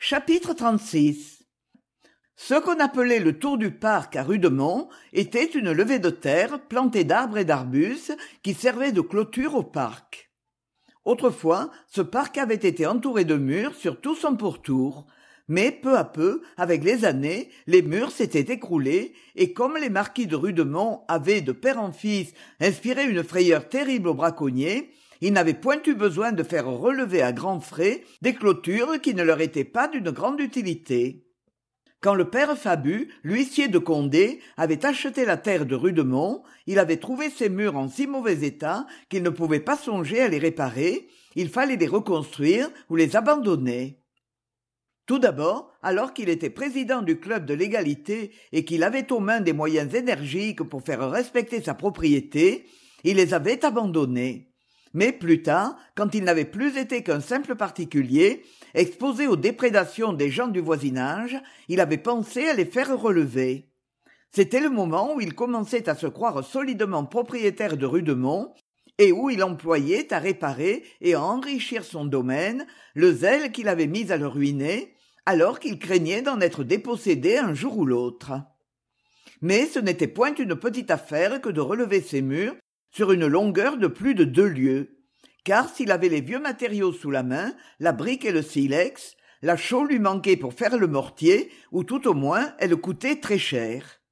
Chapitre 36. Ce qu'on appelait le tour du parc à Rudemont était une levée de terre plantée d'arbres et d'arbustes qui servait de clôture au parc. Autrefois, ce parc avait été entouré de murs sur tout son pourtour, mais peu à peu, avec les années, les murs s'étaient écroulés, et comme les marquis de Rudemont avaient, de père en fils, inspiré une frayeur terrible aux braconniers, ils n'avaient point eu besoin de faire relever à grands frais des clôtures qui ne leur étaient pas d'une grande utilité. Quand le père Fabu, l'huissier de Condé, avait acheté la terre de Rudemont, il avait trouvé ces murs en si mauvais état qu'il ne pouvait pas songer à les réparer, il fallait les reconstruire ou les abandonner. Tout d'abord, alors qu'il était président du club de l'égalité et qu'il avait aux mains des moyens énergiques pour faire respecter sa propriété, il les avait abandonnés. Mais plus tard, quand il n'avait plus été qu'un simple particulier, exposé aux déprédations des gens du voisinage, il avait pensé à les faire relever. C'était le moment où il commençait à se croire solidement propriétaire de Rudemont et où il employait à réparer et à enrichir son domaine le zèle qu'il avait mis à le ruiner, alors qu'il craignait d'en être dépossédé un jour ou l'autre. Mais ce n'était point une petite affaire que de relever ces murs sur une longueur de plus de 2 lieues, car s'il avait les vieux matériaux sous la main, la brique et le silex, la chaux lui manquait pour faire le mortier, ou tout au moins elle coûtait très cher.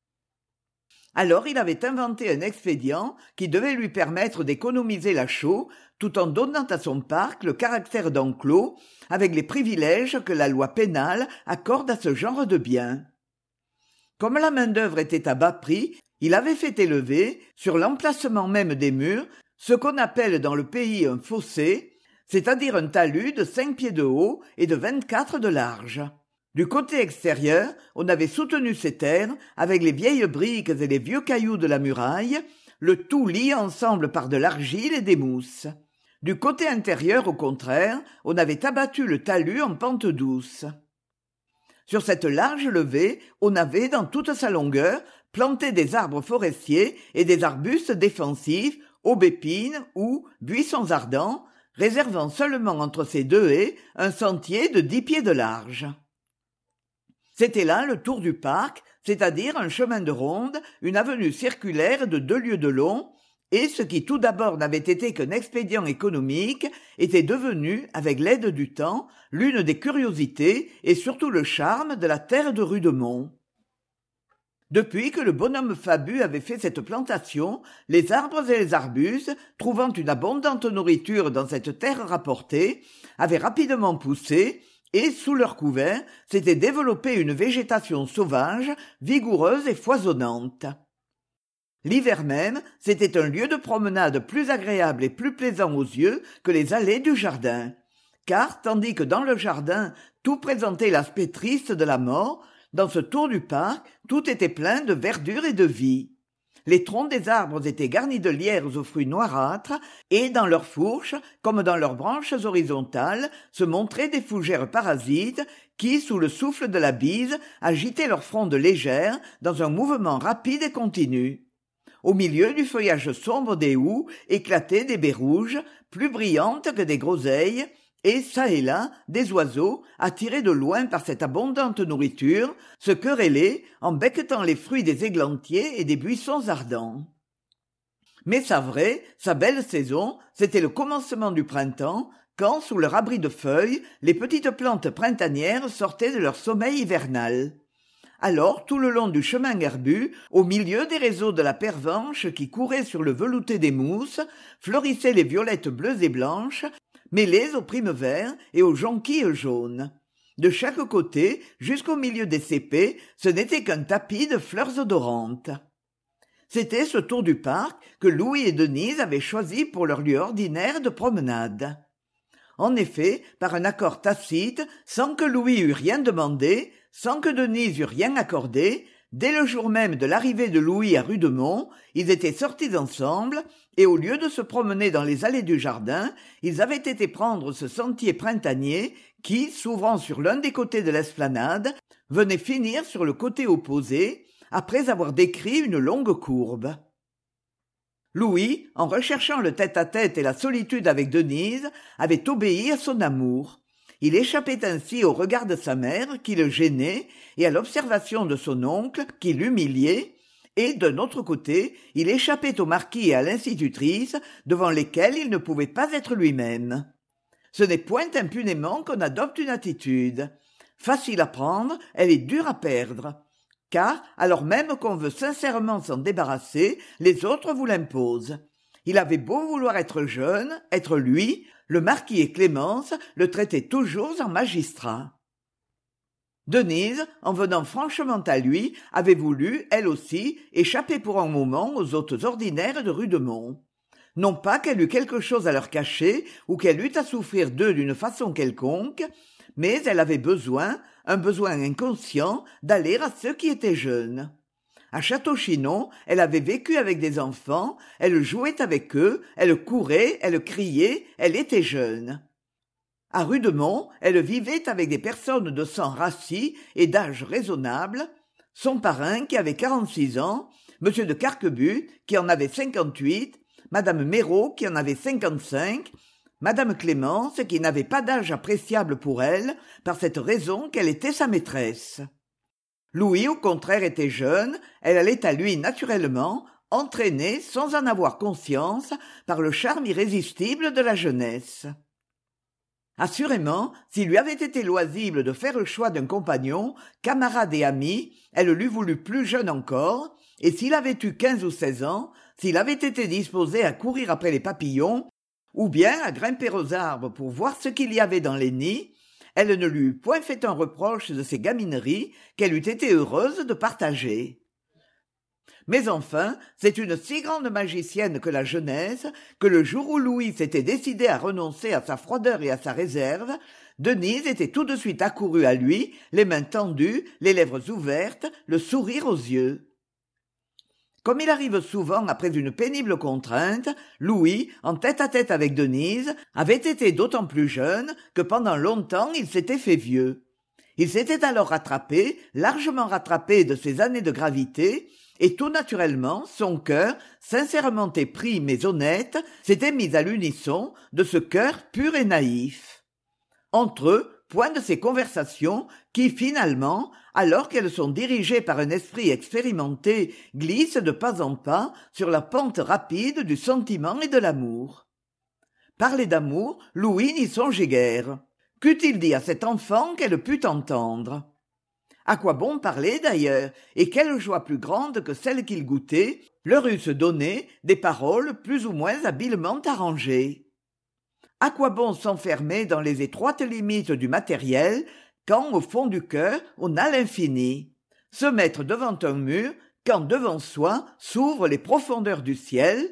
Alors il avait inventé un expédient qui devait lui permettre d'économiser la chaux, tout en donnant à son parc le caractère d'enclos, avec les privilèges que la loi pénale accorde à ce genre de biens. Comme la main-d'œuvre était à bas prix, il avait fait élever, sur l'emplacement même des murs, ce qu'on appelle dans le pays un fossé, c'est-à-dire un talus de 5 pieds de haut et de 24 de large. Du côté extérieur, on avait soutenu ces terres avec les vieilles briques et les vieux cailloux de la muraille, le tout lié ensemble par de l'argile et des mousses. Du côté intérieur, au contraire, on avait abattu le talus en pente douce. Sur cette large levée, on avait, dans toute sa longueur, planté des arbres forestiers et des arbustes défensifs, aubépines ou buissons ardents, réservant seulement entre ces 2 haies un sentier de 10 pieds de large. C'était là le tour du parc, c'est-à-dire un chemin de ronde, une avenue circulaire de 2 lieues de long, et ce qui tout d'abord n'avait été qu'un expédient économique était devenu, avec l'aide du temps, l'une des curiosités et surtout le charme de la terre de Rudemont. Depuis que le bonhomme Fabu avait fait cette plantation, les arbres et les arbustes, trouvant une abondante nourriture dans cette terre rapportée, avaient rapidement poussé, et, sous leur couvert, s'était développée une végétation sauvage, vigoureuse et foisonnante. L'hiver même, c'était un lieu de promenade plus agréable et plus plaisant aux yeux que les allées du jardin, car, tandis que dans le jardin, tout présentait l'aspect triste de la mort, dans ce tour du parc, tout était plein de verdure et de vie. Les troncs des arbres étaient garnis de lierres aux fruits noirâtres, et dans leurs fourches, comme dans leurs branches horizontales, se montraient des fougères parasites qui, sous le souffle de la bise, agitaient leurs frondes légères dans un mouvement rapide et continu. Au milieu du feuillage sombre des houx éclataient des baies rouges, plus brillantes que des groseilles, et çà et là, des oiseaux, attirés de loin par cette abondante nourriture, se querellaient en becquetant les fruits des églantiers et des buissons ardents. Mais sa vraie, sa belle saison, c'était le commencement du printemps, quand, sous leur abri de feuilles, les petites plantes printanières sortaient de leur sommeil hivernal. Alors, tout le long du chemin herbu, au milieu des réseaux de la pervenche qui couraient sur le velouté des mousses, fleurissaient les violettes bleues et blanches, mêlées aux primes verts et aux jonquilles jaunes. De chaque côté, jusqu'au milieu des cépées, ce n'était qu'un tapis de fleurs odorantes. C'était ce tour du parc que Louis et Denise avaient choisi pour leur lieu ordinaire de promenade. En effet, par un accord tacite, sans que Louis eût rien demandé, sans que Denise eût rien accordé, dès le jour même de l'arrivée de Louis à Rudemont, ils étaient sortis ensemble, et au lieu de se promener dans les allées du jardin, ils avaient été prendre ce sentier printanier qui, s'ouvrant sur l'un des côtés de l'esplanade, venait finir sur le côté opposé, après avoir décrit une longue courbe. Louis, en recherchant le tête-à-tête et la solitude avec Denise, avait obéi à son amour. Il échappait ainsi au regard de sa mère, qui le gênait, et à l'observation de son oncle, qui l'humiliait, et, d'un autre côté, il échappait au marquis et à l'institutrice, devant lesquels il ne pouvait pas être lui-même. Ce n'est point impunément qu'on adopte une attitude. Facile à prendre, elle est dure à perdre. Car, alors même qu'on veut sincèrement s'en débarrasser, les autres vous l'imposent. Il avait beau vouloir être jeune, être lui, le marquis et Clémence le traitaient toujours en magistrat. Denise, en venant franchement à lui, avait voulu, elle aussi, échapper pour un moment aux hôtes ordinaires de Rudemont. Non pas qu'elle eût quelque chose à leur cacher, ou qu'elle eût à souffrir d'eux d'une façon quelconque, mais elle avait besoin, un besoin inconscient, d'aller à ceux qui étaient jeunes. À Château-Chinon, elle avait vécu avec des enfants, elle jouait avec eux, elle courait, elle criait, elle était jeune. À Rudemont, elle vivait avec des personnes de sang rassis et d'âge raisonnable, son parrain qui avait 46 ans, M. de Carquebut qui en avait 58, Madame Méraud qui en avait 55, Madame Clémence qui n'avait pas d'âge appréciable pour elle, par cette raison qu'elle était sa maîtresse. Louis, au contraire, était jeune, elle allait à lui naturellement, entraînée, sans en avoir conscience, par le charme irrésistible de la jeunesse. Assurément, s'il lui avait été loisible de faire le choix d'un compagnon, camarade et ami, elle l'eût voulu plus jeune encore, et s'il avait eu 15 ou 16 ans, s'il avait été disposé à courir après les papillons, ou bien à grimper aux arbres pour voir ce qu'il y avait dans les nids, elle ne lui eût point fait un reproche de ces gamineries qu'elle eût été heureuse de partager. Mais enfin, c'est une si grande magicienne que la jeunesse, que le jour où Louis s'était décidé à renoncer à sa froideur et à sa réserve, Denise était tout de suite accourue à lui, les mains tendues, les lèvres ouvertes, le sourire aux yeux. Comme il arrive souvent après une pénible contrainte, Louis, en tête-à-tête avec Denise, avait été d'autant plus jeune que pendant longtemps il s'était fait vieux. Il s'était alors rattrapé, largement rattrapé de ses années de gravité, et tout naturellement, son cœur, sincèrement épris mais honnête, s'était mis à l'unisson de ce cœur pur et naïf. Entre eux, point de ces conversations qui, finalement, alors qu'elles sont dirigées par un esprit expérimenté, glissent de pas en pas sur la pente rapide du sentiment et de l'amour. Parler d'amour, Louis n'y songeait guère. Qu'eût-il dit à cet enfant qu'elle pût entendre ? À quoi bon parler d'ailleurs, et quelle joie plus grande que celle qu'il goûtait, leur eussent donné des paroles plus ou moins habilement arrangées. À quoi bon s'enfermer dans les étroites limites du matériel, quand au fond du cœur on a l'infini, se mettre devant un mur, quand devant soi s'ouvrent les profondeurs du ciel.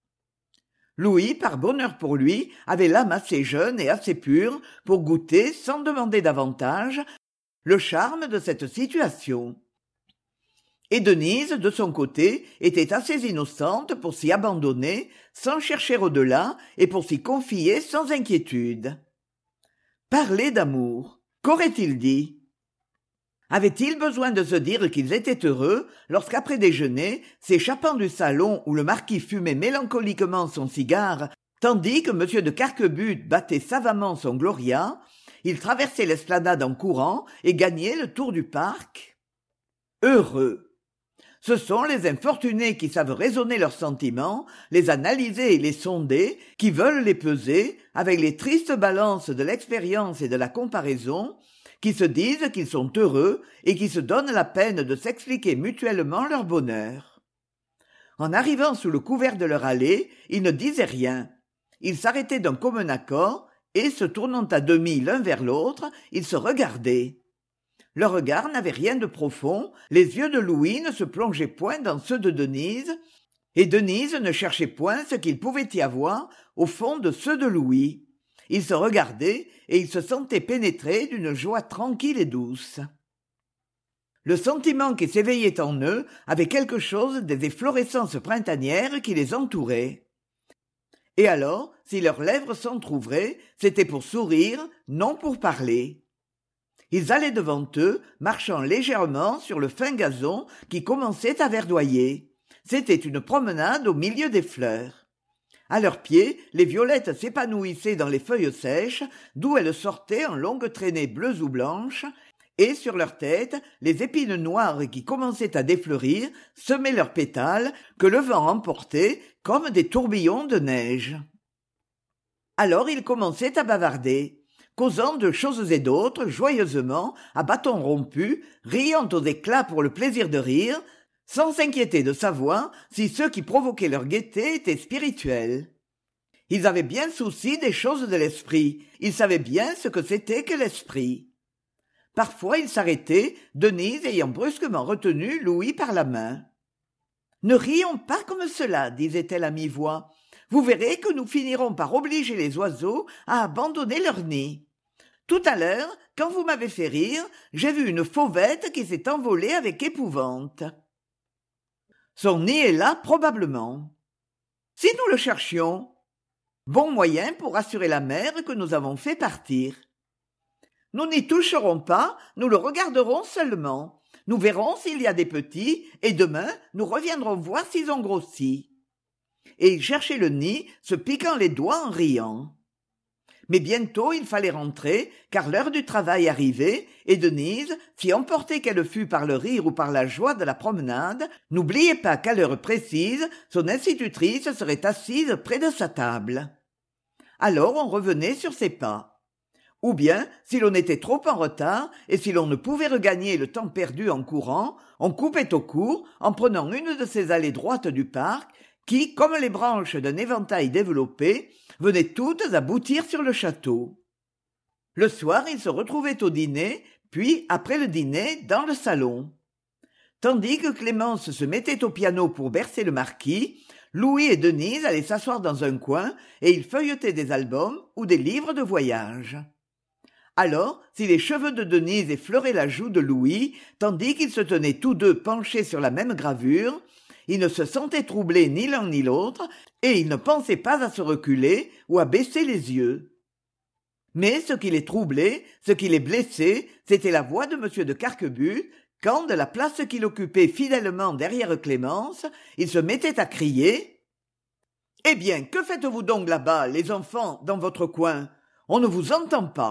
Louis, par bonheur pour lui, avait l'âme assez jeune et assez pure pour goûter, sans demander davantage, le charme de cette situation. Et Denise, de son côté, était assez innocente pour s'y abandonner, sans chercher au-delà, et pour s'y confier sans inquiétude. Parler d'amour. Qu'aurait-il dit ? Avait-il besoin de se dire qu'ils étaient heureux lorsqu'après déjeuner, s'échappant du salon où le marquis fumait mélancoliquement son cigare, tandis que M. de Carquebut battait savamment son gloria, il traversait l'esplanade en courant et gagnait le tour du parc ? Heureux. Ce sont les infortunés qui savent raisonner leurs sentiments, les analyser et les sonder, qui veulent les peser avec les tristes balances de l'expérience et de la comparaison, qui se disent qu'ils sont heureux et qui se donnent la peine de s'expliquer mutuellement leur bonheur. En arrivant sous le couvert de leur allée, ils ne disaient rien. Ils s'arrêtaient d'un commun accord et, se tournant à demi l'un vers l'autre, ils se regardaient. Leur regard n'avait rien de profond, les yeux de Louis ne se plongeaient point dans ceux de Denise, et Denise ne cherchait point ce qu'il pouvait y avoir au fond de ceux de Louis. Ils se regardaient et ils se sentaient pénétrés d'une joie tranquille et douce. Le sentiment qui s'éveillait en eux avait quelque chose des efflorescences printanières qui les entouraient. Et alors, si leurs lèvres s'entr'ouvraient, c'était pour sourire, non pour parler. Ils allaient devant eux, marchant légèrement sur le fin gazon qui commençait à verdoyer. C'était une promenade au milieu des fleurs. À leurs pieds, les violettes s'épanouissaient dans les feuilles sèches, d'où elles sortaient en longues traînées bleues ou blanches, et sur leur tête, les épines noires qui commençaient à défleurir semaient leurs pétales que le vent emportait comme des tourbillons de neige. Alors ils commençaient à bavarder, causant de choses et d'autres, joyeusement, à bâtons rompus, riant aux éclats pour le plaisir de rire, sans s'inquiéter de savoir si ceux qui provoquaient leur gaieté étaient spirituels. Ils avaient bien souci des choses de l'esprit, ils savaient bien ce que c'était que l'esprit. Parfois ils s'arrêtaient, Denise ayant brusquement retenu Louis par la main. « Ne rions pas comme cela, disait-elle à mi-voix. Vous verrez que nous finirons par obliger les oiseaux à abandonner leur nid. Tout à l'heure, quand vous m'avez fait rire, j'ai vu une fauvette qui s'est envolée avec épouvante. Son nid est là, probablement. Si nous le cherchions, bon moyen pour rassurer la mère que nous avons fait partir. Nous n'y toucherons pas, nous le regarderons seulement. Nous verrons s'il y a des petits, et demain nous reviendrons voir s'ils ont grossi. » Et il cherchait le nid, se piquant les doigts en riant. Mais bientôt il fallait rentrer, car l'heure du travail arrivait, et Denise, si emportée qu'elle fût par le rire ou par la joie de la promenade, n'oubliait pas qu'à l'heure précise, son institutrice serait assise près de sa table. Alors on revenait sur ses pas. Ou bien, si l'on était trop en retard, et si l'on ne pouvait regagner le temps perdu en courant, on coupait au court, en prenant une de ces allées droites du parc, qui, comme les branches d'un éventail développé, venaient toutes aboutir sur le château. Le soir, ils se retrouvaient au dîner, puis, après le dîner, dans le salon. Tandis que Clémence se mettait au piano pour bercer le marquis, Louis et Denise allaient s'asseoir dans un coin et ils feuilletaient des albums ou des livres de voyage. Alors, si les cheveux de Denise effleuraient la joue de Louis, tandis qu'ils se tenaient tous deux penchés sur la même gravure, ils ne se sentaient troublés ni l'un ni l'autre, et ils ne pensaient pas à se reculer ou à baisser les yeux. Mais ce qui les troublait, ce qui les blessait, c'était la voix de M. de Carquebus, quand, de la place qu'il occupait fidèlement derrière Clémence, il se mettait à crier « Eh bien, que faites-vous donc là-bas, les enfants, dans votre coin ? On ne vous entend pas. »